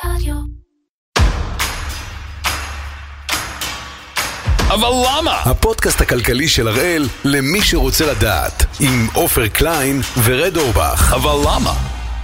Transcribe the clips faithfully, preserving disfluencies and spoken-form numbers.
רדיו. אבל למה? הפודקאסט הכלכלי של הראל למי שרוצה לדעת, עם עופר קליין ורד אורבך. אבל למה?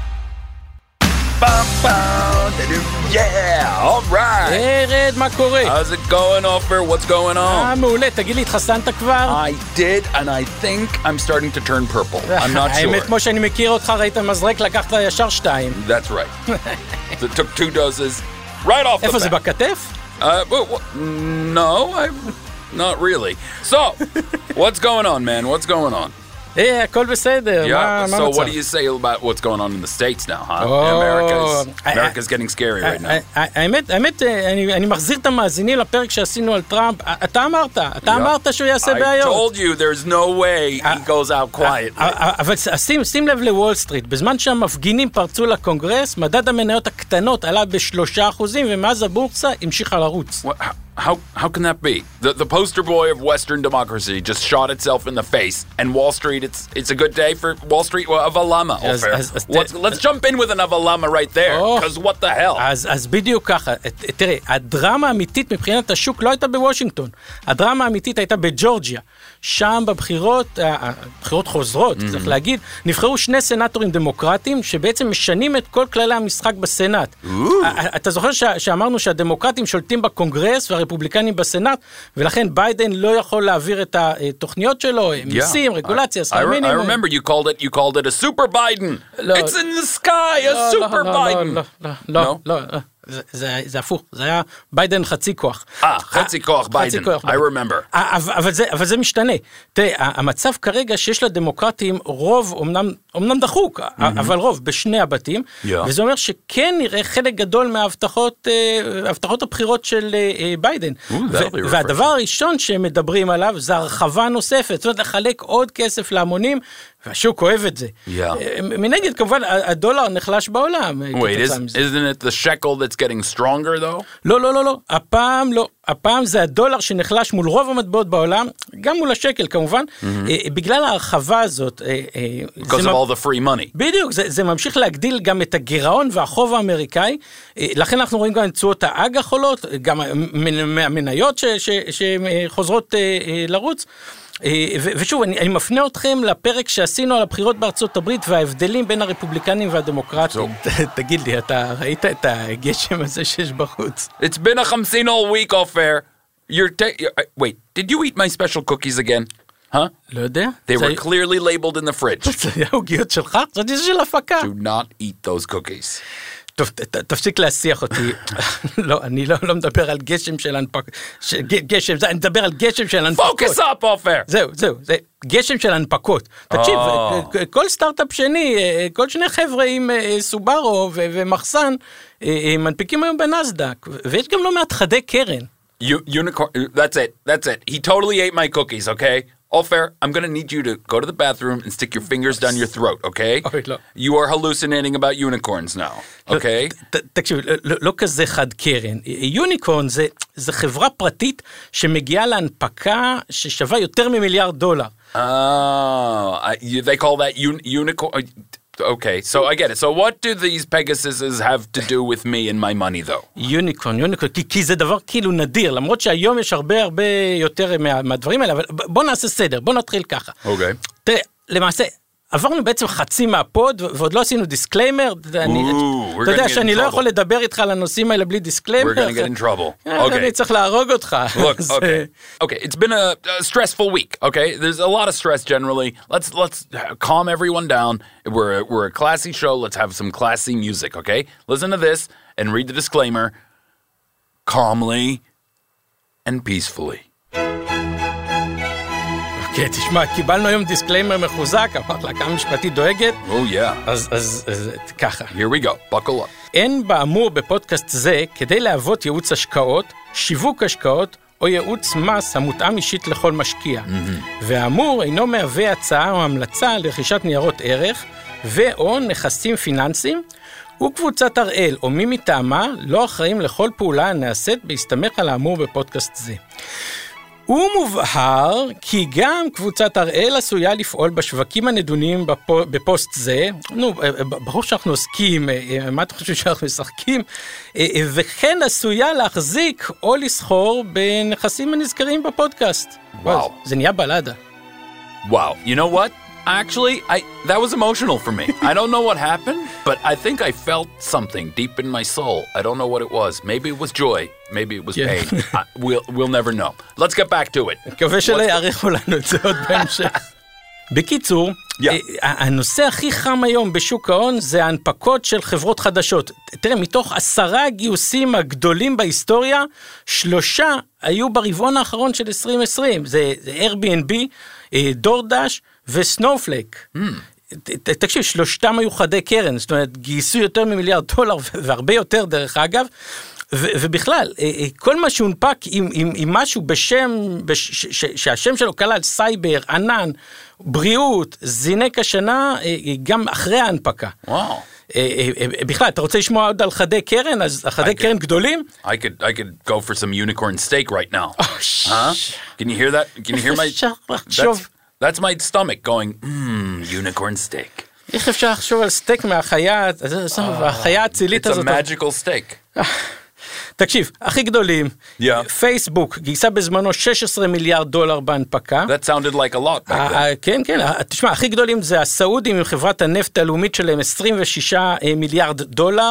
Yeah, all right. היי רד, מה קורה? How's it going, Offer? What's going on? אה, מעולה, תגיד לי, התחסנת כבר? I did, and I think I'm starting to turn purple. I'm not האמת, sure. כמו שאני מכיר אותך, ראית מזרק, לקחת ישר שתיים. That's right. So it took two doses right off the איפה זה, bat. בכתף? Uh, well, well, no, I, not really. So, what's going on, man? What's going on? היי, הכל בסדר, Yeah, מה so המצב? what do you say about what's going on in the States now, huh? Oh, America's, I- America's getting scary right now. האמת, האמת, אני אני מחזיר את המאזינים לפרק שעשינו על טראמפ. אתה אמרת, אתה אמרת שהוא יעשה I בעיות. told you there's no way he goes out quietly. אבל שים, שים לב לוול סטריט, בזמן שהמפגינים פרצו לקונגרס, מדד המניות הקטנות עלה בשלושה אחוזים, ומאז הבורסה המשיכה לרוץ. What, how, how how can that be? The the poster boy of Western democracy just shot itself in the face, and Wall Street, it's it's a good day for Wall Street. Well, avalama, As- Ofer. as- as- Let's let's jump in with an avalama right there, Oh. because what the hell? אז, אז בדיוק ככה, ת- תראה, הדרמה האמיתית מבחינת השוק לא הייתה בוושינגטון, הדרמה האמיתית הייתה בג'ורג'יה, שם בבחירות, הבחירות חוזרות, mm-hmm. צריך להגיד, נבחרו שני סנטורים דמוקרטים, שבעצם משנים את כל כללי המשחק בסנאט. אתה זוכר ש- שאמרנו שהדמוקרטים שולטים בקונגרס, והרפובליקנים בסנאט, ולכן ביידן לא יכול להעביר את התוכניות שלו, מיסים, רגולציה, I, שכר I מינימום. remember you called it you called it a super Biden. לא. It's in the sky, a לא, super לא, Biden. לא, לא, לא, No? לא, לא, זה, זה, זה הפוך, זה היה ביידן חצי כוח. אה, חצי כוח ביידן, כוח I remember. אבל, אבל, זה, אבל זה משתנה. תראה, המצב כרגע שיש לדמוקרטים רוב, אמנם, אמנם דחוק, mm-hmm. אבל רוב בשני הבתים, Yeah. וזה אומר שכן נראה חלק גדול מההבטחות, אה, הבטחות הבחירות של אה, ביידן. Ooh, that'll be והדבר הראשון שהם מדברים עליו, זה הרחבה נוספת, זאת אומרת, לחלק עוד כסף להמונים, והשוק אוהב את זה. Yeah. מנגד, כמובן, הדולר נחלש בעולם. Wait, is, isn't it the shekel that's getting stronger though? לא, לא, לא, לא. הפעם לא. הפעם זה הדולר שנחלש מול רוב המטבעות בעולם, גם מול השקל כמובן, בגלל ההרחבה הזאת. Because of all the free money. בדיוק, זה, זה ממשיך להגדיל גם את הגירעון והחוב האמריקאי, לכן אנחנו רואים גם את תשואות האג"ח עולות, גם מהמניות שחוזרות לרוץ, ושוב, אני, אני מפנה אתכם לפרק שעשינו על הבחירות בארצות הברית וההבדלים בין הרפובליקנים והדמוקרטים. תגיד לי, אתה ראית את הגשם הזה שיש בחוץ? It's been a חמסין all week, Ofer. You're ta- you're, uh, wait, did you eat my special cookies again? Huh? לא יודע. They זה- were clearly labeled in the fridge. זה היה עוגיות שלך? זה של הפקה. Do not eat those cookies. טוב, ת- ת- תפסיק להסיח אותי. לא, אני לא לא מדבר על גשם של הנפקות. גשם, זה- אני מדבר על גשם של הנפקות. Focus up, Ofer. זהו, זהו, זה גשם של הנפקות. תקשיב, Oh. כל סטארט-אפ שני, כל שני חבר'ה עם סובארו ו- ומחסן, מנפיקים היום בנסדק, ויש גם לא מעט חדי קרן. U- unicorn. That's it. That's it. He totally ate my cookies, okay? Ofer, I'm going to need you to go to the bathroom and stick your fingers down your throat, okay? אוי, לא. You are hallucinating about unicorns now, okay? ת- ת- תקשיב, לא- לא לא כזה חד קרן. יוניקורן זה זה חברה פרטית שמגיעה להנפקה ששווה יותר ממיליארד דולר. Oh, I, you, they call that un- unicorn. Okay, so I get it. So what do these Pegasuses have to do with me and my money, though? יוניקורן, יוניקורן, כי, כי זה דבר כאילו נדיר, למרות שהיום יש הרבה הרבה יותר מה, מהדברים האלה, אבל ב- בוא נעשה סדר, בוא נתחיל ככה. אוקיי. תראה, למעשה, עברנו בעצם חצי מהפוד, ו- ועוד לא עשינו דיסקליימר, אתה we're gonna יודע get in שאני לא trouble. יכול לדבר איתך על הנושאים האלה בלי דיסקליימר. We're going to get in trouble. אה, Okay. אני צריך להרוג אותך. Look, אז, okay, okay. It's been a, a stressful week. Okay, there's a lot of stress generally. Let's let's calm everyone down. We're a, we're a classy show. Let's have some classy music. Okay, listen to this and read the disclaimer calmly and peacefully. כן, תשמע, קיבלנו היום דיסקליימר מחוזק, המחלקה המשפטית דואגת, Oh yeah. אז, אז, אז ככה. Here we go. Buckle up. אין באמור בפודקאסט זה כדי להוות ייעוץ השקעות, שיווק השקעות, או ייעוץ מס המותאם אישית לכל משקיע. והאמור אינו מהווה הצעה או המלצה לרכישת ניירות ערך, ואו נכסים פיננסיים, וקבוצת הראל או מי מטעמה לא אחראים לכל פעולה הנעשית בהסתמך על האמור בפודקאסט זה. ומובהר כי גם קבוצת הראל עשויה לפעול בשווקים הנדונים בפו, בפוסט זה, נו, ברור שאנחנו עוסקים, מה אתה חושב שאנחנו משחקים, וכן עשויה להחזיק או לסחור בנכסים הנזכרים בפודקאסט. וואו. זה נהיה בלדה. Wow. You know what? Actually, I that was emotional for me. I don't know what happened, but I think I felt something deep in my soul. I don't know what it was. Maybe it was joy. Maybe it was Yeah. pain. I, we'll we'll never know. Let's get back to it. מקווה שלא יעריכו לנו את זה עוד בהמשך. בקיצור, Yeah. הנושא הכי חם היום בשוק ההון זה ההנפקות של חברות חדשות. תראה, מתוך עשרה הגיוסים הגדולים בהיסטוריה, שלושה היו ברבעון האחרון של עשרים עשרים. זה, זה Airbnb, דורדש וסנופלייק. ת- תקשיב, שלושתם היו חדי קרן, זאת אומרת, גייסו יותר ממיליארד דולר, והרבה יותר דרך אגב, ו- ובכלל, כל מה שהונפק עם, עם, עם משהו בשם, בש- ש- ש- שהשם שלו כלל סייבר, ענן, בריאות, זינק השנה, גם אחרי ההנפקה. Wow. בכלל, אתה רוצה לשמוע עוד על חדי קרן? אז חדי קרן גדולים? I could I could go for some unicorn steak right now. Oh, Huh? Can you hear that? Can you hear my אפשר That's, לחשוב, that's my stomach going, mmm, unicorn steak. איך אפשר לחשוב על סטייק מהחיה, החיה האצילית It's a הזאת. magical steak. תקשיב, הכי גדולים, Yeah. פייסבוק גייסה בזמנו שש עשרה מיליארד דולר בהנפקה. That sounded like a lot back then. ה- כן, כן, ה- תשמע, הכי גדולים זה הסעודים עם חברת הנפט הלאומית שלהם עשרים ושישה מיליארד דולר,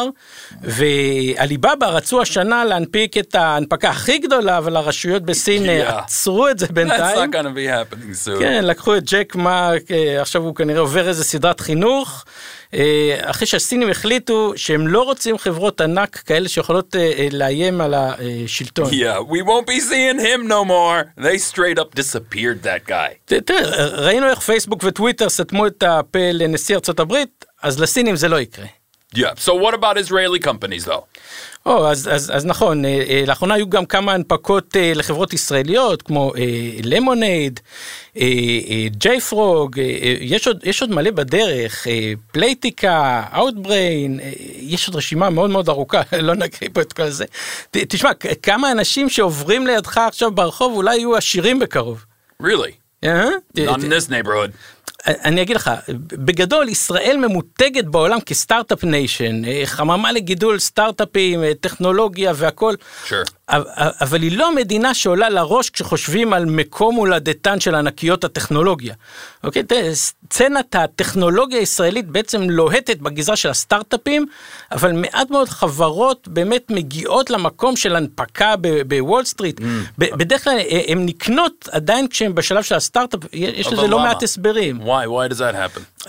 ואליבאבא רצו השנה להנפיק את ההנפקה הכי גדולה, אבל הרשויות בסין Yeah. עצרו את זה That's בינתיים. not going to be happening soon. כן, לקחו את ג'ק מה, אה, עכשיו הוא כנראה עובר איזה סדרת חינוך, אה, אחרי שהסינים החליטו שהם לא רוצים חברות ענק כאלה שיכולות אה, אה, לאיים על השלטון. Yeah, we won't be seeing him no more. They straight up disappeared that guy. ת- תראה, ראינו איך פייסבוק וטוויטר סתמו את הפה לנשיא ארצות הברית, אז לסינים זה לא יקרה. Yeah. So what about Israeli companies though? או, אז, אז, אז נכון, אה, אה, לאחרונה היו גם כמה הנפקות אה, לחברות ישראליות, כמו אה, למונייד, אה, אה, ג'ייפרוג, אה, אה, יש, עוד, יש עוד מלא בדרך, אה, פלייטיקה, אוטבריין, אה, יש עוד רשימה מאוד מאוד ארוכה, לא נקריא פה את כל זה. ת, תשמע, כ- כמה אנשים שעוברים לידך עכשיו ברחוב, אולי יהיו עשירים בקרוב. Really? אה? ת- Not ת- in this neighborhood. אני אגיד לך, בגדול ישראל ממותגת בעולם כסטארט-אפ ניישן, חממה לגידול סטארט-אפים, טכנולוגיה והכל, Sure. אבל היא לא מדינה שעולה לראש כשחושבים על מקום הולדתן של ענקיות הטכנולוגיה. אוקיי, סצנת הטכנולוגיה הישראלית בעצם לוהטת בגזרה של הסטארט-אפים, אבל מעט מאוד חברות באמת מגיעות למקום של הנפקה בוול סטריט. בדרך כלל הן נקנות עדיין כשהן בשלב של הסטארט-אפ, יש לזה לא מעט הסברים. Why? Why does that happen?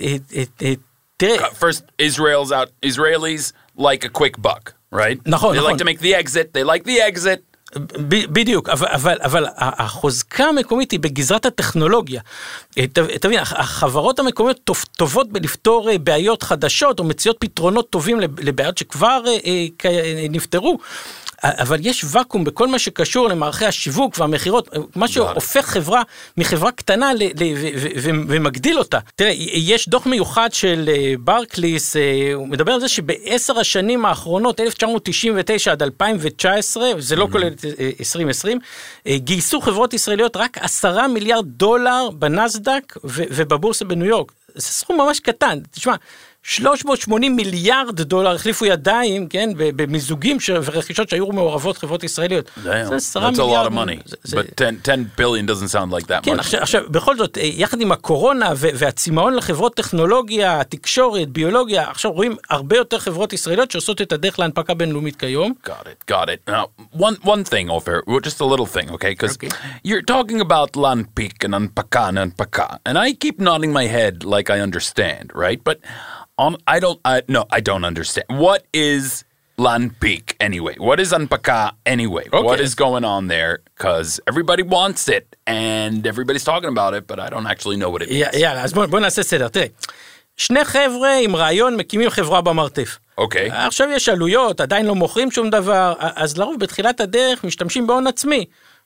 תראה, First, Israel's out. Israelis like a quick buck, right? נכון, They נכון. like to make the exit. They like the exit. ב- בדיוק, אבל, אבל, אבל החוזקה המקומית היא בגזרת הטכנולוגיה. ת- תבין, הח- החברות המקומיות טוב- טובות בלפתור אה, בעיות חדשות, או מציאות פתרונות טובים לב- לבעיות שכבר אה, אה, כ- אה, נפתרו. אבל יש וקום בכל מה שקשור למערכי השיווק והמחירות, מה שהופך חברה מחברה קטנה ל- ל- ו- ו- ו- ומגדיל אותה. תראה, יש דוח מיוחד של אה, ברקליס, אה, הוא מדבר על זה שבעשר השנים האחרונות, אלף תשע מאות תשעים ותשע עד אלפיים תשע עשרה, זה לא כולל את אה, עשרים עשרים, אה, גייסו חברות ישראליות רק עשרה מיליארד דולר בנסדק ו- ובבורסה בניו יורק. זה סכום ממש קטן, תשמע, שלוש מאות ושמונים מיליארד דולר החליפו ידיים, כן, במיזוגים ש- ורכישות שהיו מעורבות חברות ישראליות. Damn, זה עשרה that's a lot מיליארד. of money. זה- זה- But ten, ten billion doesn't sound like that כן, much. עכשיו, עכשיו, בכל זאת, יחד עם הקורונה ו- והצימאון לחברות טכנולוגיה, תקשורת, ביולוגיה, עכשיו רואים הרבה יותר חברות ישראליות שעושות את הדרך להנפקה בינלאומית כיום. Got it, got it. Now, one one thing, Ofer, well, just a little thing, okay? Because Okay. you're talking about Lanpik and Anpaka and Anpaka, and I keep nodding my head like I understand, right? But on, I don't, I, no, I don't understand. What is Lanpik anyway? What is Anpaka anyway? Okay. What is going on there? Because everybody wants it, and everybody's talking about it, but I don't actually know what it י- is. יאללה, אז בוא, בוא נעשה סדר. תראה, שני חבר'ה עם רעיון מקימים חברה במרתף. אוקיי. עכשיו יש עלויות, עדיין לא מוכרים שום דבר, אז לרוב בתחילת הדרך משתמשים בהון עצמי.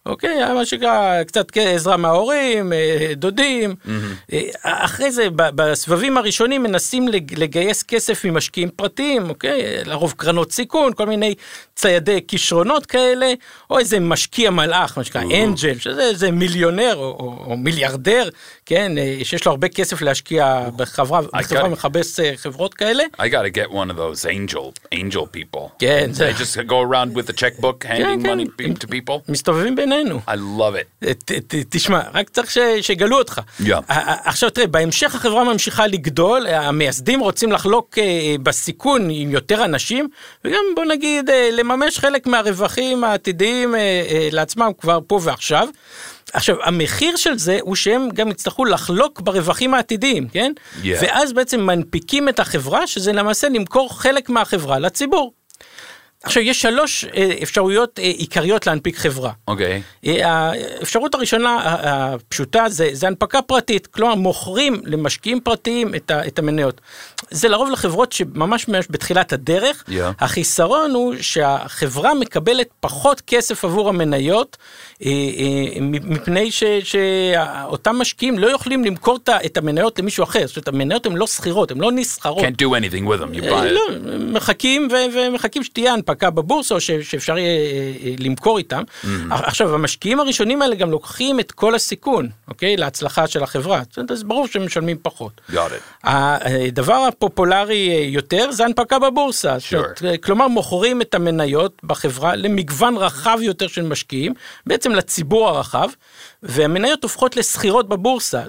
אוקיי, מה שקרה, קצת עזרה מההורים, דודים. אחרי זה, בסבבים הראשונים מנסים לגייס כסף ממשקיעים פרטיים, אוקיי? לרוב קרנות סיכון, כל מיני ציידי כישרונות כאלה, או איזה משקיע מלאך, מה שקרה אנג'ל, שזה איזה מיליונר או מיליארדר, כן? שיש לו הרבה כסף להשקיע בחברה מחבש חברות כאלה. I gotta get one of those angel, angel people. כן. They just go around with a checkbook handing money to people. מסתובבים בינינו. I love it. תשמע, רק צריך שיגלו אותך. עכשיו תראה, בהמשך החברה ממשיכה לגדול, המייסדים רוצים לחלוק בסיכון עם יותר אנשים, וגם בוא נגיד, לממש חלק מהרווחים העתידיים לעצמם כבר פה ועכשיו. עכשיו, המחיר של זה הוא שהם גם יצטרכו לחלוק ברווחים העתידיים, כן? Yeah. ואז בעצם מנפיקים את החברה, שזה למעשה למכור חלק מהחברה לציבור. עכשיו, יש שלוש אפשרויות עיקריות להנפיק חברה. אוקיי. Okay. האפשרות הראשונה הפשוטה זה, זה הנפקה פרטית, כלומר, מוכרים למשקיעים פרטיים את, ה, את המניות. זה לרוב לחברות שממש ממש בתחילת הדרך. Yeah. החיסרון הוא שהחברה מקבלת פחות כסף עבור המניות, מפני ש, שאותם משקיעים לא יכולים למכור את המניות למישהו אחר. זאת אומרת, המניות הן לא סחירות, הן לא נסחרות. Can't do anything with them, you buy it. לא, מחכים ומחכים שתהיה הנפקה בבורסה, או שאפשר יהיה למכור איתם. עכשיו, המשקיעים הראשונים האלה גם לוקחים את כל הסיכון, אוקיי? להצלחה של החברה. אז ברור שהם משלמים פחות. Got it. הדבר הפופולרי יותר זה הנפקה בבורסה. כלומר, מוכרים את המניות בחברה למגוון רחב יותר של משקיעים, בעצם לציבור הרחב, והמניות הופכות לסחירות בבורסה.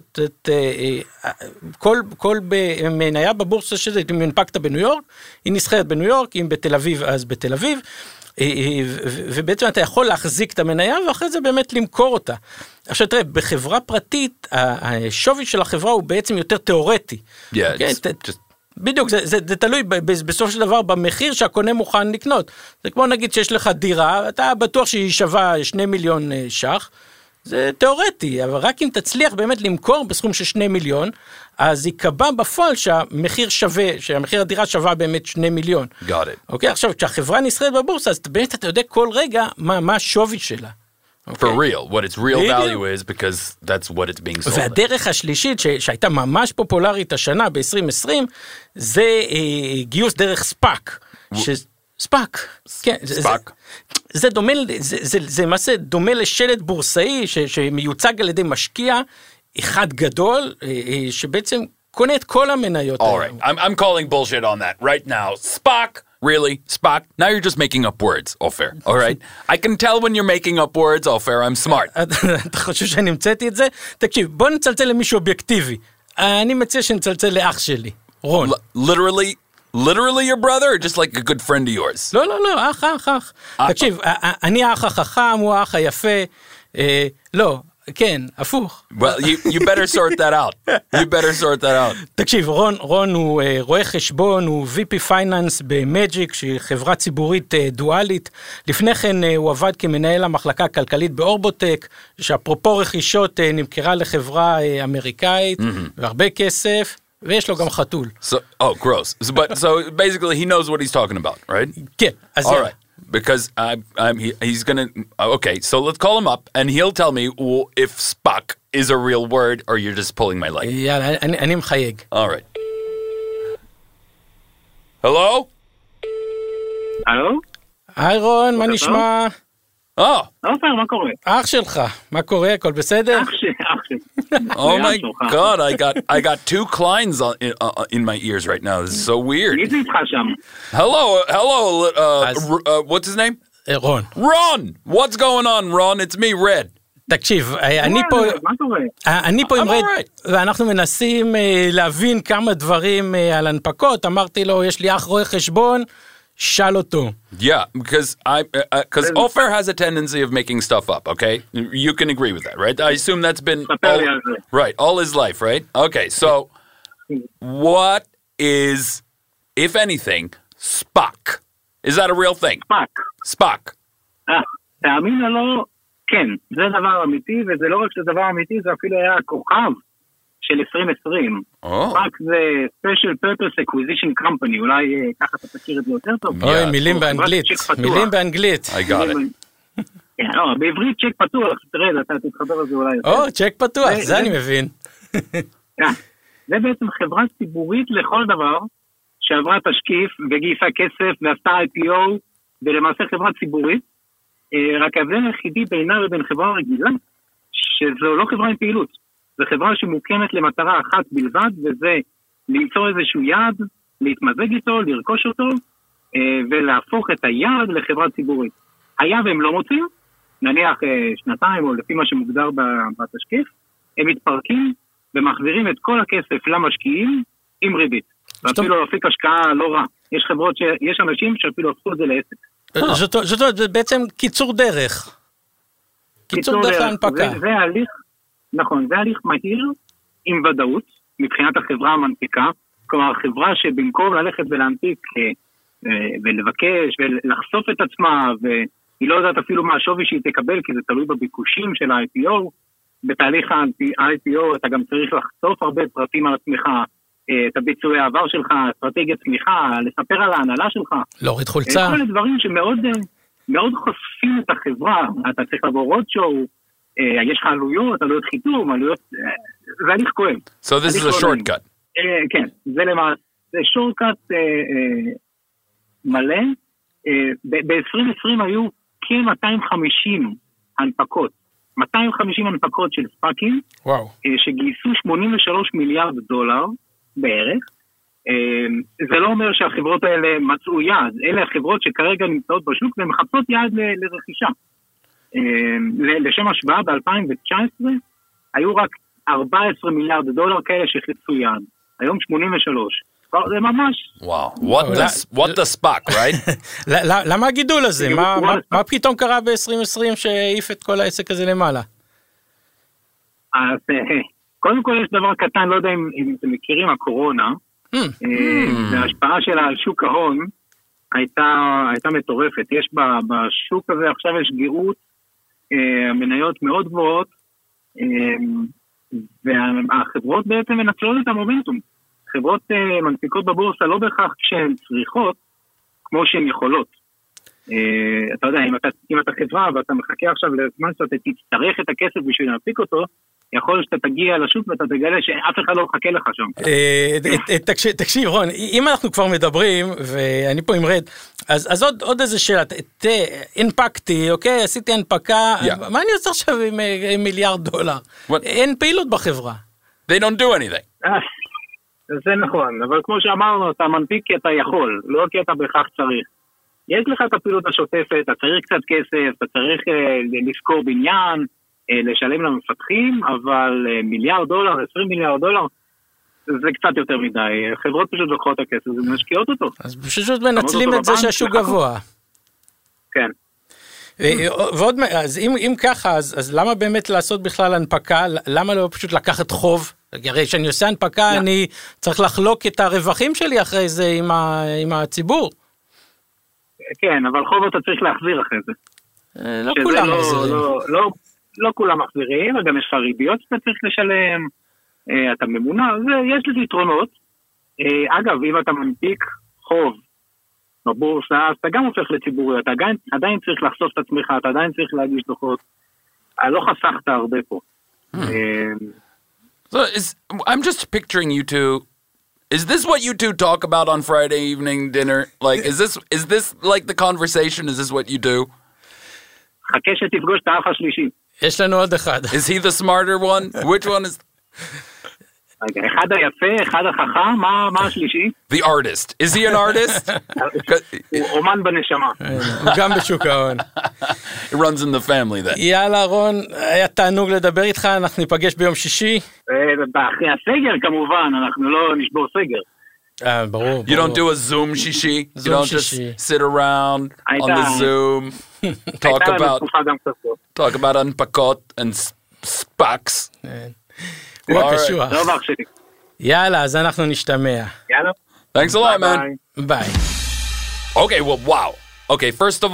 כל, כל מניה בבורסה שזה, אם הנפקת בניו יורק, היא נסחרת בניו יורק, אם בתל אביב, אז בתל אביב, ובעצם אתה יכול להחזיק את המניה, ואחרי זה באמת למכור אותה. עכשיו תראה, בחברה פרטית, השווי של החברה הוא בעצם יותר תיאורטי. Yeah, it's just... בדיוק, זה, זה, זה תלוי בסוף של דבר במחיר שהקונה מוכן לקנות. זה כמו נגיד שיש לך דירה, אתה בטוח שהיא שווה שני מיליון שח, זה תיאורטי, אבל רק אם תצליח באמת למכור בסכום של שני מיליון, אז יקבע בפועל שהמחיר שווה, שהמחיר הדירה שווה באמת שני מיליון. Got it. אוקיי, עכשיו, כשהחברה נסחרת בבורסה, אז באמת אתה יודע כל רגע מה, מה השווי שלה. For real, what its real value is, because that's what it's being sold. והדרך השלישית שהייתה ממש פופולרית השנה ב-עשרים עשרים, זה גיוס דרך ספאק. ספאק. ספאק. זה דומה, זה למעשה דומה לשלט בורסאי שמיוצג על ידי משקיע אחד גדול, שבעצם קונה את כל המניות. All right, I'm, I'm calling bullshit on that right now. SPAC. Really? Spock? Now you're just making up words, Ofer. All right? I can tell when you're making up words, Ofer. I'm smart. אתה חושב שאני המצאתי את זה? תקשיב, בוא נצלצל למישהו אובייקטיבי. אני מציע שנצלצל לאח שלי, רון. Literally? Literally your brother or just like a good friend of yours? לא, לא, לא, אח, אח, אח. תקשיב, אני האח החכם, הוא האח היפה. לא, כן, הפוך. Well, you, you better sort that out. You better sort that out. תקשיב, רון, רון הוא רואה חשבון, הוא וי פי פייננס במג'יק, שהיא חברה ציבורית דואלית. לפני כן הוא עבד כמנהל המחלקה הכלכלית באורבוטק, שאפרופו רכישות נמכרה לחברה אמריקאית, והרבה כסף, ויש לו גם חתול. So, oh, gross. So, but, so basically he knows what he's talking about, right? כן, אז All right. Because I, I'm, he, he's going to... Okay, so let's call him up, and he'll tell me well, if Spock is a real word, or you're just pulling my leg. יאללה, אני, אני מחייג. All right. Hello? הלו? היי רון, מה נשמע? Oh. עופר, מה קורה? אח שלך, מה קורה? הכל בסדר? אח שלי, אח שלי. Oh my God, I got I got two clients on, in, uh, in my ears right now. This is so weird. מי זה איתך שם? Hello, hello, uh, As- uh, what's his name? רון. Ron! What's going on, Ron? It's me, Red. תקשיב, אני פה... מה קורה? אני פה עם I'm רד, alright. ואנחנו מנסים להבין כמה דברים על הנפקות. אמרתי לו, יש לי אח רואה חשבון, שאל אותו. Yeah, because I because uh, Ofer has a tendency of making stuff up, okay? You can agree with that, right? I assume that's been all, right, all his life, right? Okay, so what is, if anything, Spock? Is that a real thing? ספאק. Spock. אה, תאמין או לא, כן, זה דבר אמיתי, וזה לא רק שזה דבר אמיתי, זה אפילו היה הכוכב של עשרים עשרים. ספאק זה Special Purpose Acquisition Company, אולי ככה אתה תכיר את זה יותר טוב. אוי, מילים באנגלית, מילים באנגלית. I got it. כן, לא, בעברית צ'ק פתוח, תראה, אתה תתחבר לזה אולי. או, צ'ק פתוח, זה אני מבין. זה בעצם חברה ציבורית לכל דבר, שעברה תשקיף וגייסה כסף ועשתה איי פי או, ולמעשה חברה ציבורית, רק ההבדל היחידי בינה ובין חברה רגילה, שזו לא חברה עם פעילות, זו חברה שמוקמת למטרה אחת בלבד, וזה למצוא איזשהו יעד, להתמזג איתו, לרכוש אותו, ולהפוך את היעד לחברה ציבורית. היה והם לא מוצאים, נניח שנתיים או לפי מה שמוגדר בתשקיף, הם מתפרקים ומחזירים את כל הכסף למשקיעים עם ריבית. ואפילו אפיק השקעה לא רע. יש חברות שיש אנשים שאפילו הפכו את זה לעסק. זאת אומרת, זה בעצם קיצור דרך. קיצור דרך להנפקה. זה הליך, נכון, זה הליך מהיר עם ודאות, מבחינת החברה המנפיקה. כלומר, חברה שבמקום ללכת ולהנפיק ולבקש ולחשוף את עצמה, והיא לא יודעת אפילו מה השווי שהיא תקבל, כי זה תלוי בביקושים של ה-איי פי או, בתהליך ה-איי פי או אתה גם צריך לחשוף הרבה פרטים על עצמך, את הביצועי העבר שלך, אסטרטגיית צמיחה, לספר על ההנהלה שלך. להוריד חולצה. כל הדברים שמאוד מאוד חושפים את החברה. אתה צריך לעבור עוד שואו, יש לך עלויות, עלויות חיתום, עלויות... זה הליך כואב. So this is a shortcut. כן, זה למעשה, זה shortcut מלא. ב-עשרים עשרים היו כ-מאתיים וחמישים הנפקות. מאתיים וחמישים הנפקות של ספאקים, וואו. שגייסו שמונים ושלושה מיליארד דולר בערך. זה לא אומר שהחברות האלה מצאו יעד, אלה החברות שכרגע נמצאות בשוק ומחפשות יעד לרכישה. לשם השוואה, ב-אלפיים תשע עשרה היו רק ארבעה עשר מיליארד דולר כאלה שחיפשו יעד. היום שמונים ושלושה. זה ממש... וואו, what the spark, right? למה הגידול הזה? מה פתאום קרה ב-עשרים עשרים שהעיף את כל העסק הזה למעלה? אז קודם כל יש דבר קטן, לא יודע אם אתם מכירים, הקורונה, וההשפעה שלה על שוק ההון הייתה מטורפת. יש בשוק הזה עכשיו יש גירות, המניות מאוד גבוהות, והחברות בעצם מנצלות את המומנטום. חברות מנפיקות בבורסה לא בהכרח כשהן צריכות, כמו שהן יכולות. אתה יודע, אם אתה חברה ואתה מחכה עכשיו לזמן שאתה תצטרך את הכסף בשביל להנפיק אותו, יכול שאתה תגיע לשוק ואתה תגלה שאף אחד לא מחכה לך שם. תקשיב רון, אם אנחנו כבר מדברים, ואני פה עם רד, אז עוד איזה שאלה, הנפקתי, אוקיי, עשיתי הנפקה, מה אני עושה עכשיו עם מיליארד דולר? אין פעילות בחברה. They don't do anything. זה נכון, אבל כמו שאמרנו, אתה מנפיק כי אתה יכול, לא כי אתה בהכרח צריך. יש לך את הפעילות השוטפת, אתה צריך קצת כסף, אתה צריך לשכור בניין, לשלם למפתחים, אבל מיליארד דולר, עשרים מיליארד דולר, זה קצת יותר מדי. חברות פשוט לוקחות את הכסף, זה משקיעות אותו. אז פשוט מנצלים את זה שהשוק גבוה. כן. ועוד, אז אם, אם ככה, אז, אז למה באמת לעשות בכלל הנפקה? למה לא פשוט לקחת חוב? הרי שאני עושה הנפקה, אני צריך לחלוק את הרווחים שלי אחרי זה עם, ה, עם הציבור. כן, אבל חוב אתה צריך להחזיר אחרי זה. לא כולם לא, מחזירים. לא, לא, לא כולם מחזירים, וגם יש לך ריביות שאתה צריך לשלם, אתה ממונה, יש לזה יתרונות. אגב, אם אתה מנפיק חוב בבורסה, אז אתה גם הופך לציבורי, אתה עדיין, עדיין צריך לחשוף את עצמך, אתה עדיין צריך להגיש דוחות. לא חסכת הרבה פה. So is, I'm just picturing you two. Is this what you two talk about on Friday evening dinner? Like, is this is this like the conversation? Is this what you do? חכה שתפגוש את האח השלישי. יש לנו עוד אחד. Is he the smarter one? Which one is? אחד היפה, אחד החכם, מה מה השלישי? The artist. Is he an artist? הוא אומן בנשמה. הוא גם בשוק ההון. It runs in the family then. יאללה רון, היה תענוג לדבר איתך, אנחנו ניפגש ביום שישי. אחרי הסגר כמובן, אנחנו לא נשבור סגר. אה, ברור. You don't do a Zoom shishi? You don't just sit around on the Zoom, talk about talk about הנפקות and sparks. הוא הקשוח. יאללה, אז אנחנו נשתמע. יאללה. Thanks a lot, man. Bye. Okay, well, wow. Okay, first of all,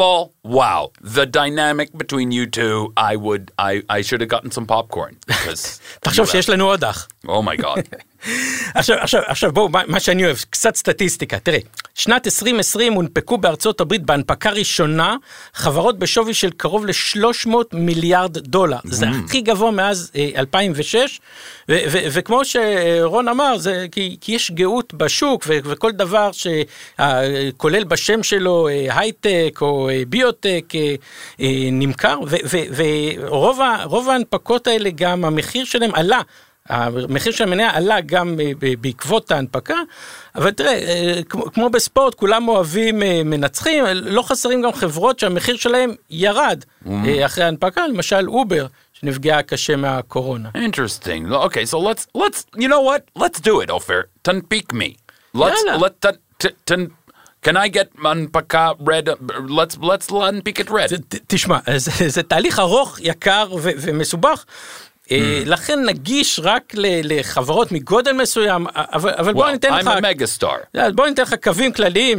wow, the dynamic between you two, I would, I, I should have gotten some popcorn. תחשוב שיש לנו עוד אח. Oh my God. עכשיו, עכשיו, עכשיו בואו, מה, מה שאני אוהב, קצת סטטיסטיקה. תראה, שנת עשרים עשרים הונפקו בארצות הברית בהנפקה ראשונה, חברות בשווי של קרוב ל-שלוש מאות מיליארד דולר. Mm. זה הכי גבוה מאז אה, אלפיים ושש, ו- ו- וכמו שרון אמר, זה כי, כי יש גאות בשוק, ו- וכל דבר שכולל בשם שלו, אה, הייטק או אה, ביוטק, אה, אה, נמכר, ורוב ו- ו- ההנפקות האלה גם המחיר שלהם עלה, המחיר של המניה עלה גם בעקבות ההנפקה, אבל תראה, כמו בספורט, כולם אוהבים מנצחים, לא חסרים גם חברות שהמחיר שלהם ירד אחרי ההנפקה, למשל אובר, שנפגעה קשה מהקורונה. Interesting. Okay, so let's, let's, you know what? Let's do it, Ofer. תנפיק me. Let's, let, תנ... Can I get הנפקה red? Let's, let's להנפיק את red. תשמע, זה תהליך ארוך, יקר ומסובך, לכן נגיש רק לחברות מגודל מסוים, אבל בואו ניתן לך... I'm a megastar. בואו ניתן לך קווים כלליים,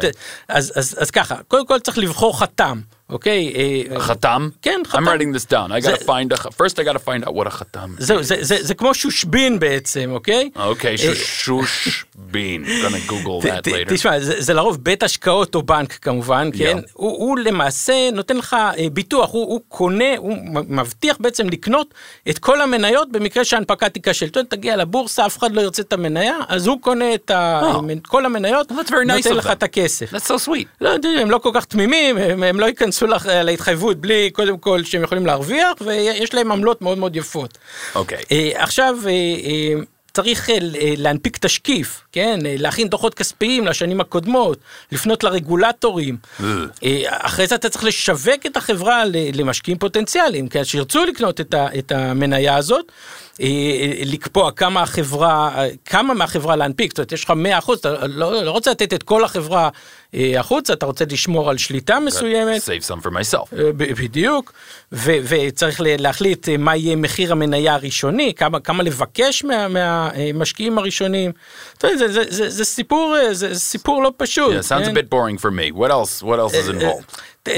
אז ככה, קודם כל צריך לבחור חתם, אוקיי? חתם? כן, חתם. I'm writing this down. I gotta find a... First I gotta find out what a חתם is. זהו, זה כמו שושבין בעצם, אוקיי? אוקיי, שושבין. gonna Google that later. תשמע, זה לרוב בית השקעות או בנק כמובן, כן? הוא למעשה נותן לך ביטוח, הוא קונה, הוא מבטיח בעצם לקנות את כל המניות במקרה שההנפקה תיכשל. תגיע לבורסה, אף אחד לא ירצה את המניה, אז הוא קונה את כל המניות, נותן לך את הכסף. That's so sweet. לא, הם לא כל כך תמימים, הם לא ייכנסו להתחייבות בלי קודם כל שהם יכולים להרוויח, ויש להם עמלות מאוד מאוד יפות. אוקיי. עכשיו, צריך להנפיק תשקיף, כן? להכין דוחות כספיים לשנים הקודמות, לפנות לרגולטורים. אחרי זה אתה צריך לשווק את החברה למשקיעים פוטנציאליים, כן? שירצו לקנות את המניה הזאת, לקפוע כמה החברה, כמה מהחברה להנפיק, זאת אומרת, יש לך מאה אחוז, אתה לא, לא רוצה לתת את כל החברה החוץ, אתה רוצה לשמור על שליטה מסוימת. Save some for myself. בדיוק, ו- וצריך להחליט מה יהיה מחיר המניה הראשוני, כמה, כמה לבקש מה, מהמשקיעים הראשונים. זה, זה, זה, זה, זה סיפור, זה סיפור לא פשוט. Yeah, sounds a bit boring for me. What else, what else is involved?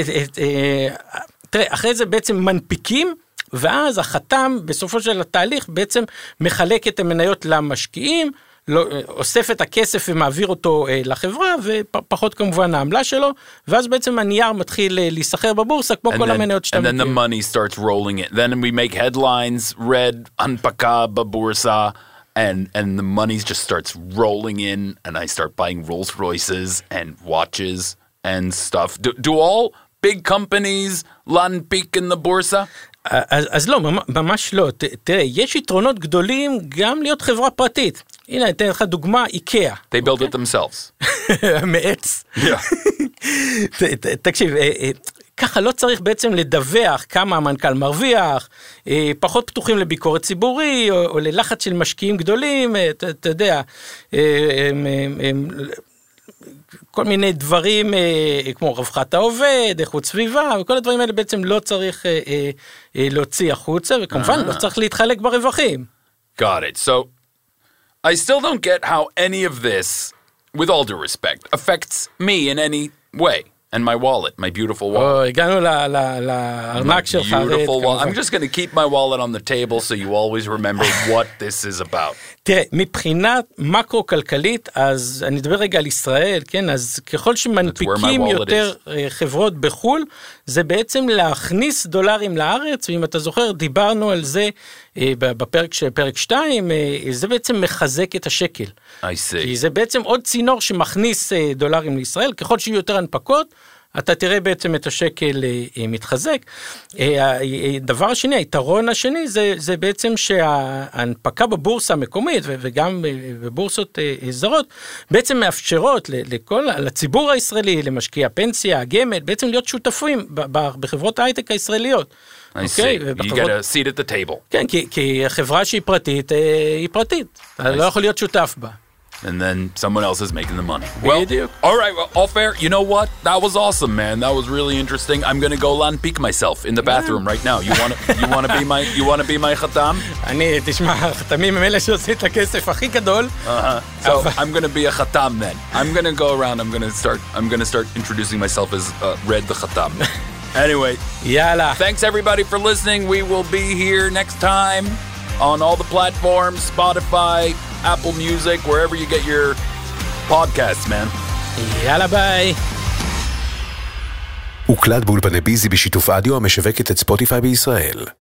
תראה, אחרי זה בעצם מנפיקים, ואז החתם בסופו של התהליך בעצם מחלק את המניות למשקיעים, לא, אוסף את הכסף ומעביר אותו אה, לחברה, ופחות כמובן העמלה שלו, ואז בעצם הנייר מתחיל אה, להיסחר בבורסה, כמו כל then, המניות שאתה מכיר. And then the money starts rolling it. Then we make headlines, red, הנפקה בבורסה, and, and the money just starts rolling in, and I start buying Rolls Royces and watches and stuff. Do, do all big companies להנפיק in the בורסה? אז, אז לא, ממש לא. ת, תראה, יש יתרונות גדולים גם להיות חברה פרטית. הנה, אתן לך דוגמה, איקאה. They build it themselves. מעץ. Yeah. תקשיב, ככה לא צריך בעצם לדווח כמה המנכ"ל מרוויח, פחות פתוחים לביקורת ציבורי, או, או ללחץ של משקיעים גדולים, אתה, אתה יודע, כל מיני דברים כמו רווחת העובד, איכות סביבה, וכל הדברים האלה בעצם לא צריך להוציא החוצה, וכמובן לא צריך להתחלק ברווחים. Got it. So, I still don't get how any of this, with all due respect, affects me in any way. And my wallet, my beautiful wallet. הגענו לארנק שלך. Beautiful wallet. I'm just going to keep my wallet on the table so you always remember what this is about. תראה, מבחינת מקרו-כלכלית, אז אני אדבר רגע על ישראל, כן? אז ככל שמנפיקים יותר חברות בחול, זה בעצם להכניס דולרים לארץ, ואם אתה זוכר, דיברנו על זה בפרק פרק שתיים, זה בעצם מחזק את השקל. I see. כי זה בעצם עוד צינור שמכניס דולרים לישראל, ככל שיהיו יותר הנפקות, אתה תראה בעצם את השקל מתחזק. הדבר השני, היתרון השני, זה, זה בעצם שההנפקה בבורסה המקומית, וגם בבורסות זרות, בעצם מאפשרות לכל, לציבור הישראלי, למשקיע פנסיה, הגמל, בעצם להיות שותפים בחברות ההייטק הישראליות. I see. You get a seat at the table. כן, כי, כי החברה שהיא פרטית, היא פרטית. אתה לא יכול להיות שותף בה. and then someone else is making the money. Well, all right, well, all fair. You know what? That was awesome, man. That was really interesting. I'm going to go landpick myself in the bathroom right now. You want to you want to be my you want to be my khatam? אני, תשמע, החתמים הם אלה שעושים את הכסף הכי גדול. Uh-huh. So I'm going to be a khatam then. I'm going to go around. I'm going to start I'm going to start introducing myself as uh, Red the Khatam. Anyway, יאללה. Thanks everybody for listening. We will be here next time on all the platforms, Spotify, Apple Music, wherever you get your podcasts, man. יאללה ביי. הוקלט באולפני ביזי בשיתוף אדיו המשווקת את ספוטיפיי בישראל.